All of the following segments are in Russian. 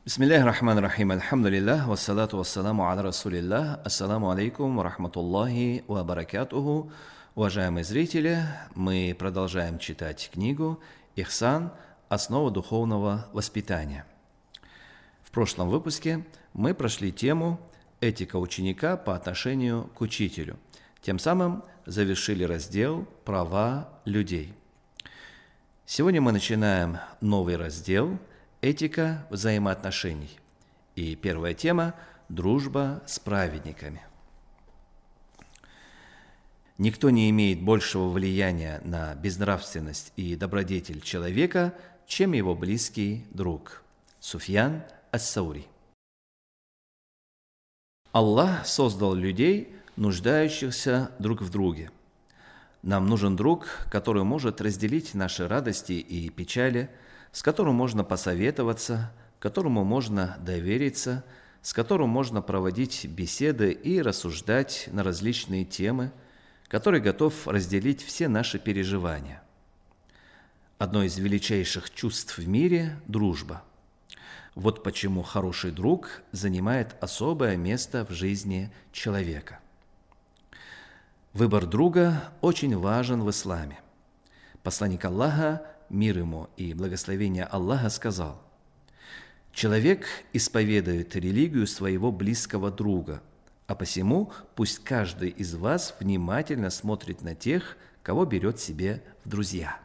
Бисмиллахи рахмани рахим, альхамдулиллах, вассалату вассаламу аля расулиллах, ассаламу алейкум ва рахматуллахи ва баракатуху. Уважаемые зрители, мы продолжаем читать книгу «Ихсан. Основа духовного воспитания». В прошлом выпуске мы прошли тему «Этика ученика по отношению к учителю». Тем самым завершили раздел «Права людей». Сегодня мы начинаем новый раздел «Этика взаимоотношений». И первая тема – дружба с праведниками. Никто не имеет большего влияния на безнравственность и добродетель человека, чем его близкий друг. Суфьян ас-Саури. Аллах создал людей, нуждающихся друг в друге. Нам нужен друг, который может разделить наши радости и печали, с которым можно посоветоваться, которому можно довериться, с которым можно проводить беседы и рассуждать на различные темы, который готов разделить все наши переживания. Одно из величайших чувств в мире – дружба. Вот почему хороший друг занимает особое место в жизни человека. Выбор друга очень важен в исламе. Посланник Аллаха, мир ему и благословение Аллаха, сказал: «Человек исповедует религию своего близкого друга, а посему пусть каждый из вас внимательно смотрит на тех, кого берет себе в друзья».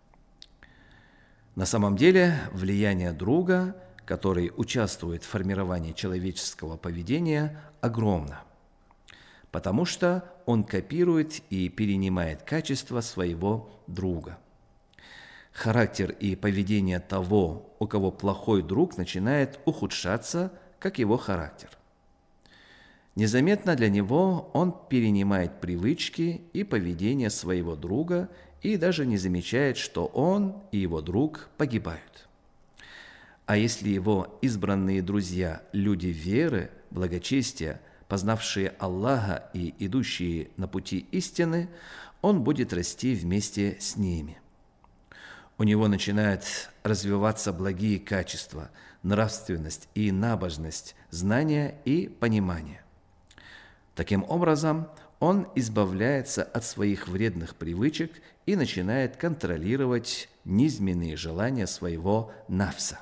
На самом деле, влияние друга, который участвует в формировании человеческого поведения, огромно, потому что он копирует и перенимает качества своего друга. Характер и поведение того, у кого плохой друг, начинает ухудшаться, как его характер. Незаметно для него он перенимает привычки и поведение своего друга и даже не замечает, что он и его друг погибают. А если его избранные друзья – люди веры, благочестия, познавшие Аллаха и идущие на пути истины, он будет расти вместе с ними. У него начинают развиваться благие качества, нравственность и набожность, знания и понимание. Таким образом, он избавляется от своих вредных привычек и начинает контролировать низменные желания своего нафса.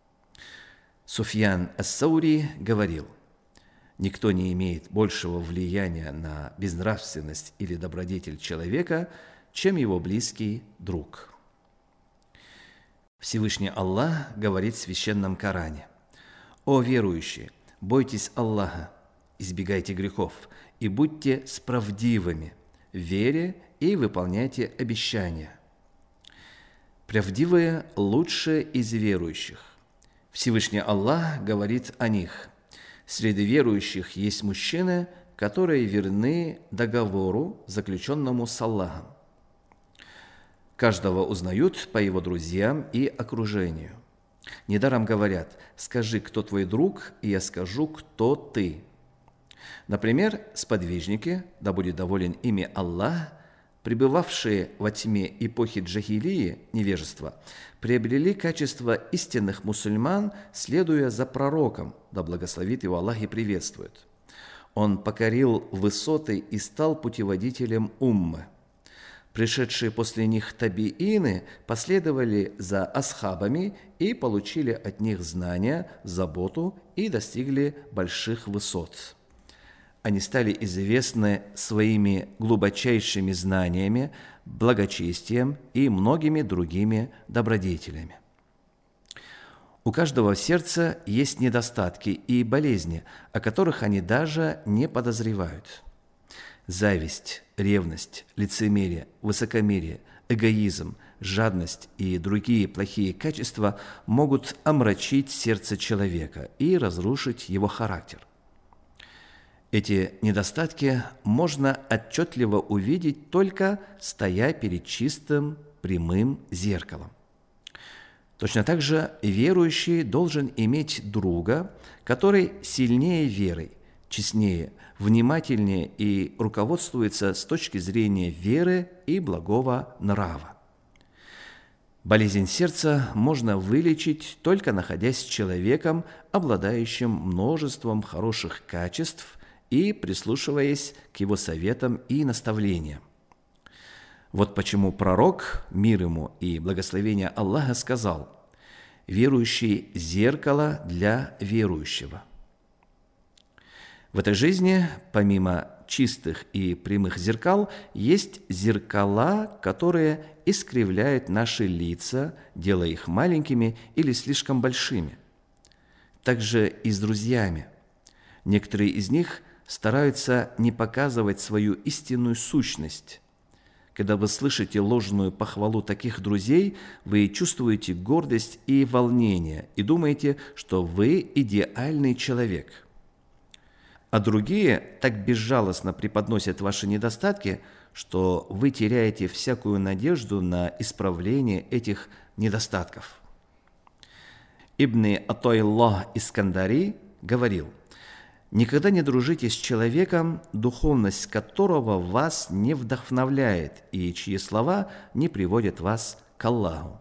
Суфьян ас-Саури говорил: «Никто не имеет большего влияния на безнравственность или добродетель человека, чем его близкий друг». Всевышний Аллах говорит в Священном Коране: «О верующие, бойтесь Аллаха, избегайте грехов и будьте справедливыми в вере и выполняйте обещания. Правдивые лучше из верующих». Всевышний Аллах говорит о них: «Среди верующих есть мужчины, которые верны договору, заключенному с Аллахом. Каждого узнают по его друзьям и окружению. Недаром говорят: скажи, кто твой друг, и я скажу, кто ты». Например, сподвижники, да будет доволен ими Аллах, пребывавшие во тьме эпохи джахилии, невежества, приобрели качество истинных мусульман, следуя за пророком, да благословит его Аллах и приветствует. Он покорил высоты и стал путеводителем уммы. Пришедшие после них табиины последовали за асхабами и получили от них знания, заботу и достигли больших высот. Они стали известны своими глубочайшими знаниями, благочестием и многими другими добродетелями. У каждого в сердце есть недостатки и болезни, о которых они даже не подозревают. Зависть, ревность, лицемерие, высокомерие, эгоизм, жадность и другие плохие качества могут омрачить сердце человека и разрушить его характер. Эти недостатки можно отчетливо увидеть, только стоя перед чистым, прямым зеркалом. Точно так же верующий должен иметь друга, который сильнее верой, честнее, внимательнее и руководствуется с точки зрения веры и благого нрава. Болезнь сердца можно вылечить, только находясь с человеком, обладающим множеством хороших качеств и прислушиваясь к его советам и наставлениям. Вот почему пророк, мир ему и благословение Аллаха, сказал: «Верующий – зеркало для верующего». В этой жизни, помимо чистых и прямых зеркал, есть зеркала, которые искривляют наши лица, делая их маленькими или слишком большими. Также и с друзьями. Некоторые из них стараются не показывать свою истинную сущность. Когда вы слышите ложную похвалу таких друзей, вы чувствуете гордость и волнение и думаете, что вы идеальный человек. А другие так безжалостно преподносят ваши недостатки, что вы теряете всякую надежду на исправление этих недостатков. Ибн Атаилlah Искандари говорил: «Никогда не дружите с человеком, духовность которого вас не вдохновляет и чьи слова не приводят вас к Аллаху».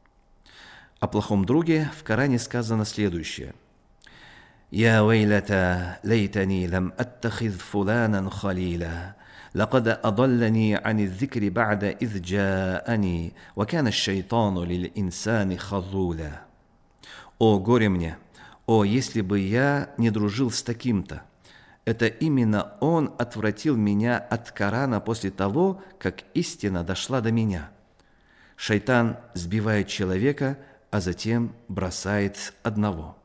О плохом друге в Коране сказано следующее: «Я вейлата лейтани лам аттахид фуланан халила, лакад адаллани ани зикри ба'да из джаани, ва кана шайтану лил инсани хазуля». «О, горе мне! О, если бы я не дружил с таким-то! Это именно он отвратил меня от Корана после того, как истина дошла до меня». Шайтан сбивает человека, а затем бросает одного.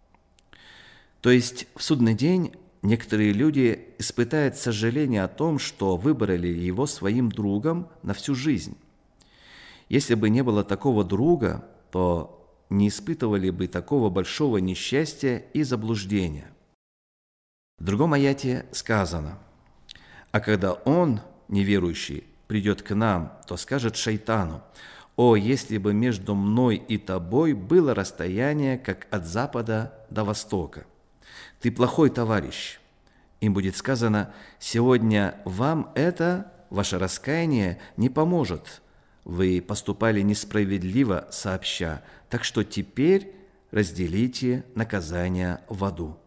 То есть в судный день некоторые люди испытают сожаление о том, что выбрали его своим другом на всю жизнь. Если бы не было такого друга, то не испытывали бы такого большого несчастья и заблуждения. В другом аяте сказано: «А когда он, неверующий, придет к нам, то скажет шайтану: «О, если бы между мной и тобой было расстояние, как от запада до востока! Ты плохой товарищ». Им будет сказано: «Сегодня вам это, ваше раскаяние, не поможет. Вы поступали несправедливо сообща, так что теперь разделите наказание в аду».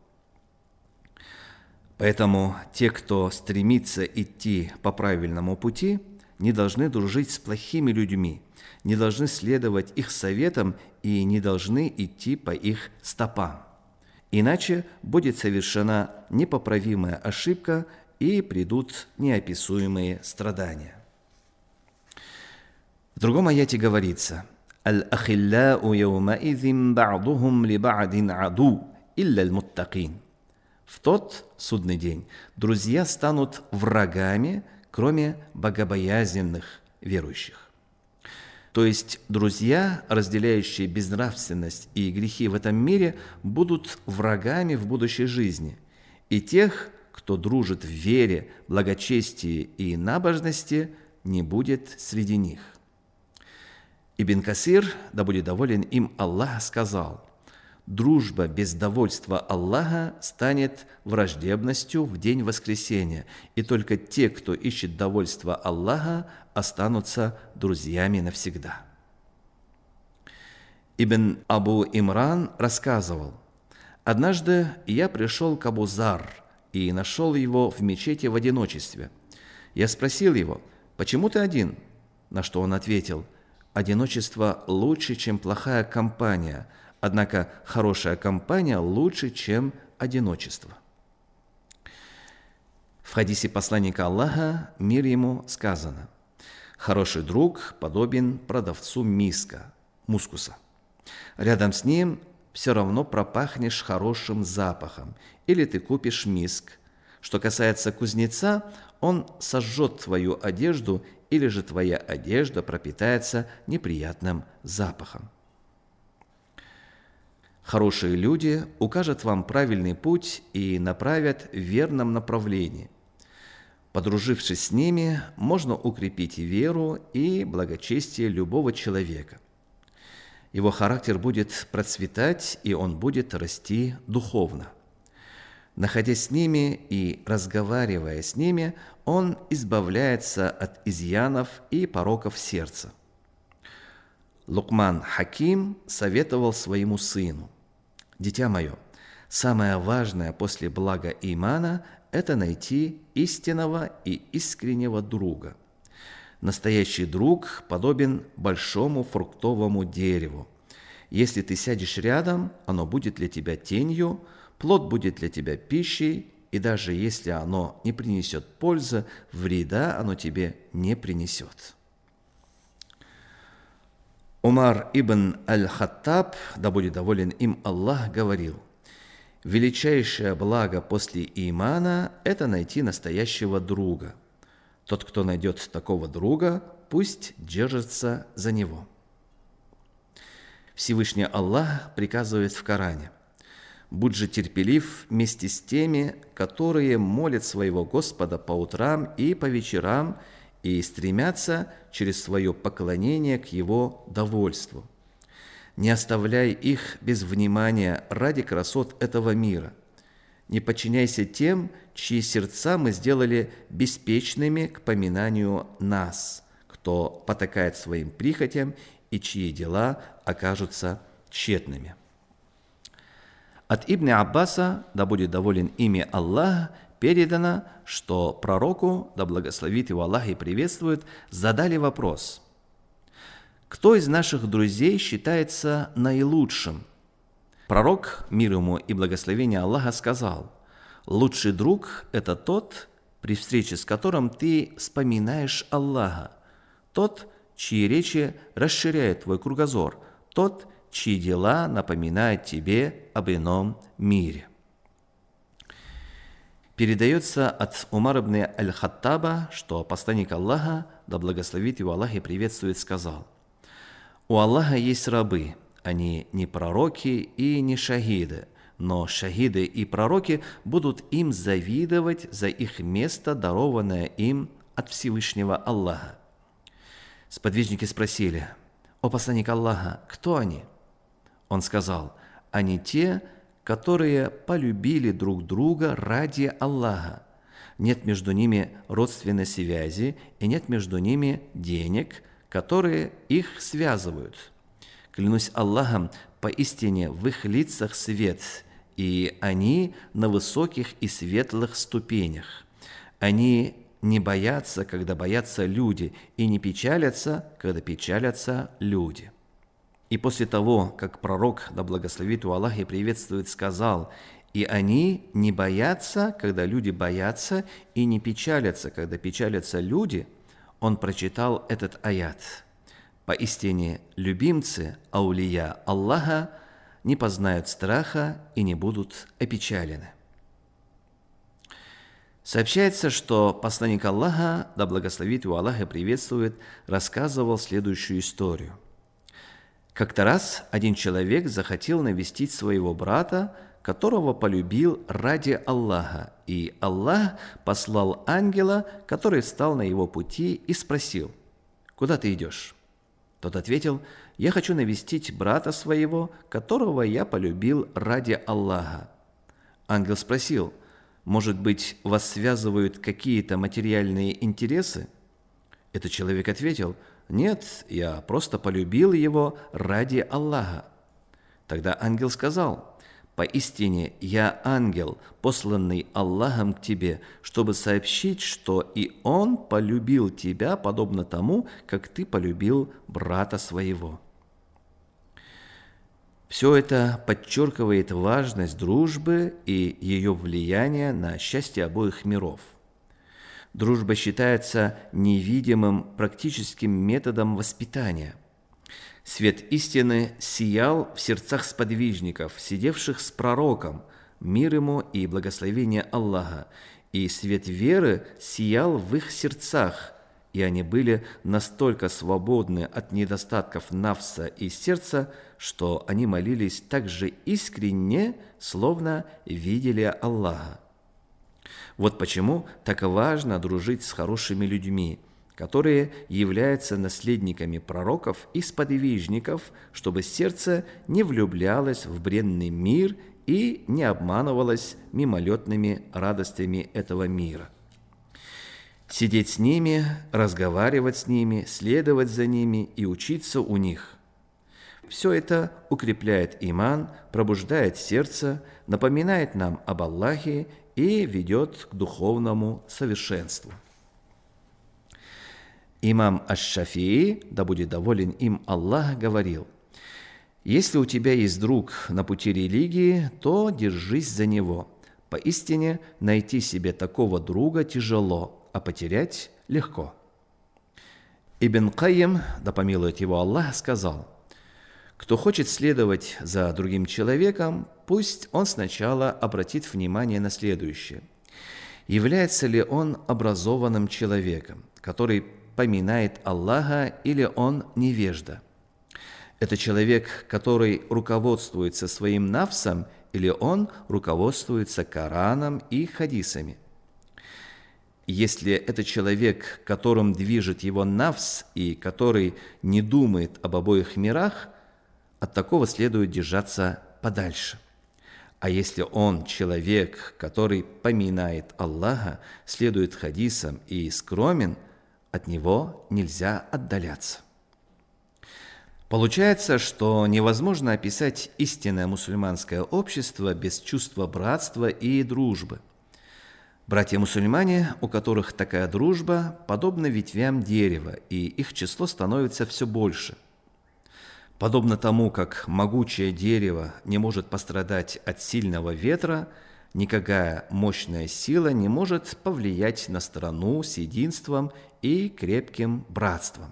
Поэтому те, кто стремится идти по правильному пути, не должны дружить с плохими людьми, не должны следовать их советам и не должны идти по их стопам. Иначе будет совершена непоправимая ошибка и придут неописуемые страдания. В другом аяте говорится: «Аль-ахилляу яумаизим ба'духум ли ба'дин аду, илля аль-муттакин». В тот судный день друзья станут врагами, кроме богобоязненных верующих. То есть друзья, разделяющие безнравственность и грехи в этом мире, будут врагами в будущей жизни. И тех, кто дружит в вере, благочестии и набожности, не будет среди них. Ибн Касир, да будет доволен им Аллах, сказал: «Дружба без довольства Аллаха станет враждебностью в день воскресения, и только те, кто ищет довольства Аллаха, останутся друзьями навсегда». Ибн Абу Имран рассказывал: «Однажды я пришел к Абу Зар и нашел его в мечети в одиночестве. Я спросил его: «Почему ты один?» На что он ответил: «Одиночество лучше, чем плохая компания, однако хорошая компания лучше, чем одиночество». В хадисе посланника Аллаха, мир ему, сказано: «Хороший друг подобен продавцу мускуса. Рядом с ним все равно пропахнешь хорошим запахом, или ты купишь миск. Что касается кузнеца, он сожжет твою одежду, или же твоя одежда пропитается неприятным запахом». Хорошие люди укажут вам правильный путь и направят в верном направлении. Подружившись с ними, можно укрепить веру и благочестие любого человека. Его характер будет процветать, и он будет расти духовно. Находясь с ними и разговаривая с ними, он избавляется от изъянов и пороков сердца. Лукман Хаким советовал своему сыну: «Дитя мое, самое важное после блага имана – это найти истинного и искреннего друга. Настоящий друг подобен большому фруктовому дереву. Если ты сядешь рядом, оно будет для тебя тенью, плод будет для тебя пищей, и даже если оно не принесет пользы, вреда оно тебе не принесет». Умар ибн аль-Хаттаб, да будет доволен им Аллах, говорил: «Величайшее благо после имана – это найти настоящего друга. Тот, кто найдет такого друга, пусть держится за него». Всевышний Аллах приказывает в Коране: «Будь же терпелив вместе с теми, которые молят своего Господа по утрам и по вечерам и стремятся через свое поклонение к Его довольству. Не оставляй их без внимания ради красот этого мира. Не подчиняйся тем, чьи сердца мы сделали беспечными к поминанию нас, кто потакает своим прихотям и чьи дела окажутся тщетными». От Ибн Аббаса, да будет доволен ими Аллах, передано, что пророку, да благословит его Аллах и приветствует, задали вопрос: «Кто из наших друзей считается наилучшим?» Пророк, мир ему и благословение Аллаха, сказал: «Лучший друг – это тот, при встрече с которым ты вспоминаешь Аллаха, тот, чьи речи расширяют твой кругозор, тот, чьи дела напоминают тебе об ином мире». Передается от Умара ибн аль-Хаттаба, что посланник Аллаха, да благословит его Аллах и приветствует, сказал: «У Аллаха есть рабы, они не пророки и не шахиды, но шахиды и пророки будут им завидовать за их место, дарованное им от Всевышнего Аллаха». Сподвижники спросили: «О посланник Аллаха, кто они?» Он сказал: «Они те, которые полюбили друг друга ради Аллаха. Нет между ними родственной связи и нет между ними денег, которые их связывают. Клянусь Аллахом, поистине в их лицах свет, и они на высоких и светлых ступенях. Они не боятся, когда боятся люди, и не печалятся, когда печалятся люди». И после того, как пророк, да благословит его Аллах и приветствует, сказал: «И они не боятся, когда люди боятся, и не печалятся, когда печалятся люди», он прочитал этот аят: «Поистине любимцы, аулия Аллаха, не познают страха и не будут опечалены». Сообщается, что посланник Аллаха, да благословит его Аллах и приветствует, рассказывал следующую историю. Как-то раз один человек захотел навестить своего брата, которого полюбил ради Аллаха, и Аллах послал ангела, который встал на его пути и спросил: «Куда ты идешь?» Тот ответил: «Я хочу навестить брата своего, которого я полюбил ради Аллаха». Ангел спросил: «Может быть, вас связывают какие-то материальные интересы?» Этот человек ответил: «Нет, я просто полюбил его ради Аллаха». Тогда ангел сказал: «Поистине я ангел, посланный Аллахом к тебе, чтобы сообщить, что и он полюбил тебя, подобно тому, как ты полюбил брата своего». Все это подчеркивает важность дружбы и ее влияние на счастье обоих миров. Дружба считается невидимым практическим методом воспитания. Свет истины сиял в сердцах сподвижников, сидевших с пророком, мир ему и благословение Аллаха, и свет веры сиял в их сердцах, и они были настолько свободны от недостатков нафса и сердца, что они молились так же искренне, словно видели Аллаха. Вот почему так важно дружить с хорошими людьми, которые являются наследниками пророков и сподвижников, чтобы сердце не влюблялось в бренный мир и не обманывалось мимолетными радостями этого мира. Сидеть с ними, разговаривать с ними, следовать за ними и учиться у них Все это укрепляет иман, пробуждает сердце, напоминает нам об Аллахе и ведет к духовному совершенству. Имам Аш-Шафии, да будет доволен им Аллах, говорил: «Если у тебя есть друг на пути религии, то держись за него. Поистине, найти себе такого друга тяжело, а потерять легко». Ибн Кайим, да помилует его Аллах, сказал: «Кто хочет следовать за другим человеком, пусть он сначала обратит внимание на следующее. Является ли он образованным человеком, который поминает Аллаха, или он невежда? Это человек, который руководствуется своим нафсом, или он руководствуется Кораном и хадисами? Если это человек, которым движет его нафс и который не думает об обоих мирах, от такого следует держаться подальше. А если он человек, который поминает Аллаха, следует хадисам и скромен, от него нельзя отдаляться». Получается, что невозможно описать истинное мусульманское общество без чувства братства и дружбы. Братья-мусульмане, у которых такая дружба, подобны ветвям дерева, и их число становится все больше. Подобно тому, как могучее дерево не может пострадать от сильного ветра, никакая мощная сила не может повлиять на страну с единством и крепким братством.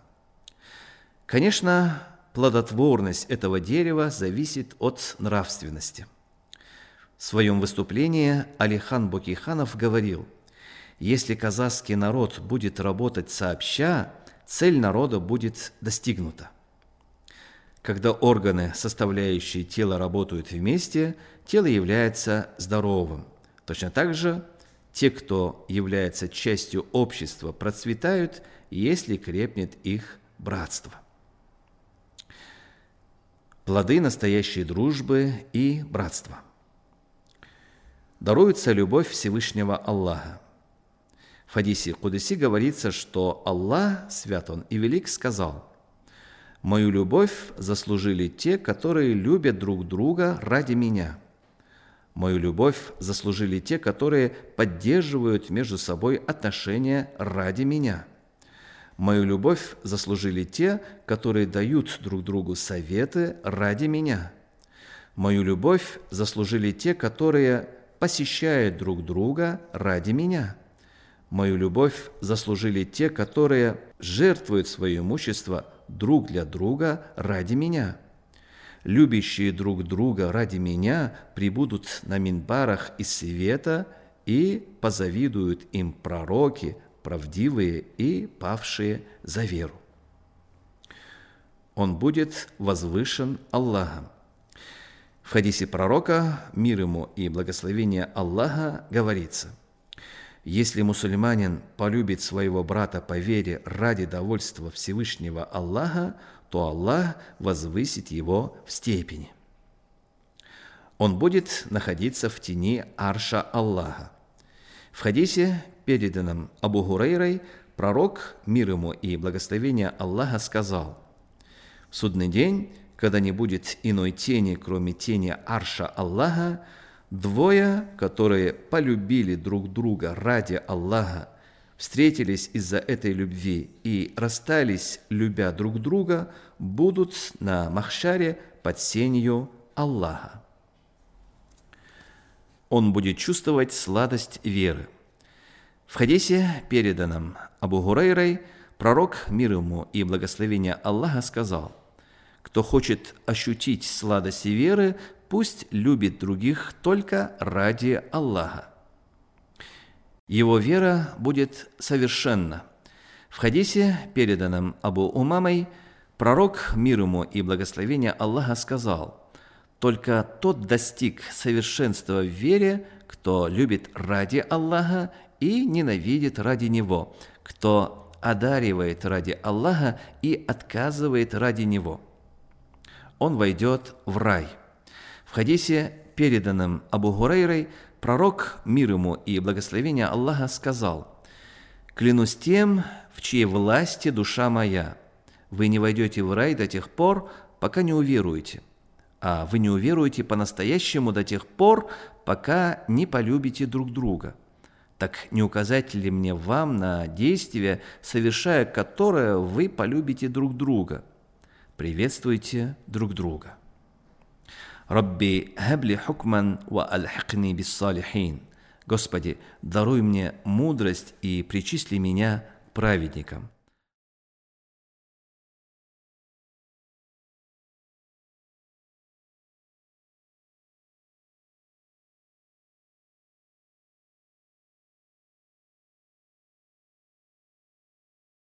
Конечно, плодотворность этого дерева зависит от нравственности. В своем выступлении Алихан Бокейханов говорил: «Если казахский народ будет работать сообща, цель народа будет достигнута. Когда органы, составляющие тело, работают вместе, тело является здоровым. Точно так же те, кто является частью общества, процветают, если крепнет их братство». Плоды настоящей дружбы и братства. Даруется любовь Всевышнего Аллаха. В хадисе Кудуси говорится, что Аллах, свят Он и велик, сказал: «Мою любовь заслужили те, которые любят друг друга ради меня. Мою любовь заслужили те, которые поддерживают между собой отношения ради меня. Мою любовь заслужили те, которые дают друг другу советы ради меня. Мою любовь заслужили те, которые посещают друг друга ради меня. Мою любовь заслужили те, которые жертвуют свое имущество друг для друга ради меня. Любящие друг друга ради меня прибудут на минбарах из света, и позавидуют им пророки, правдивые и павшие за веру. Он будет возвышен Аллахом». В хадисе пророка, мир ему и благословение Аллаха, говорится: «Если мусульманин полюбит своего брата по вере ради довольства Всевышнего Аллаха, то Аллах возвысит его в степени. Он будет находиться в тени арша Аллаха». В хадисе, переданном Абу Гурейрой, пророк, мир ему и благословение Аллаха, сказал: «В судный день, когда не будет иной тени, кроме тени арша Аллаха, двое, которые полюбили друг друга ради Аллаха, встретились из-за этой любви и расстались, любя друг друга, будут на махшаре под сенью Аллаха. Он будет чувствовать сладость веры». В хадисе, переданном Абу Гурейрой, пророк, мир ему и благословение Аллаха, сказал: «Кто хочет ощутить сладость веры, пусть любит других только ради Аллаха. Его вера будет совершенна». В хадисе, переданном Абу Умамой, пророк, мир ему и благословение Аллаха, сказал: «Только тот достиг совершенства в вере, кто любит ради Аллаха и ненавидит ради Него, кто одаривает ради Аллаха и отказывает ради Него. Он войдет в рай». В хадисе, переданном Абу Гурейрой, пророк, мир ему и благословение Аллаха, сказал: «Клянусь тем, в чьей власти душа моя, вы не войдете в рай до тех пор, пока не уверуете. А вы не уверуете по-настоящему до тех пор, пока не полюбите друг друга. Так не указать ли мне вам на действие, совершая которое вы полюбите друг друга? Приветствуйте друг друга. Рабби хабли хукман ва альхикни биссалихин. Господи, даруй мне мудрость и причисли меня к праведникам.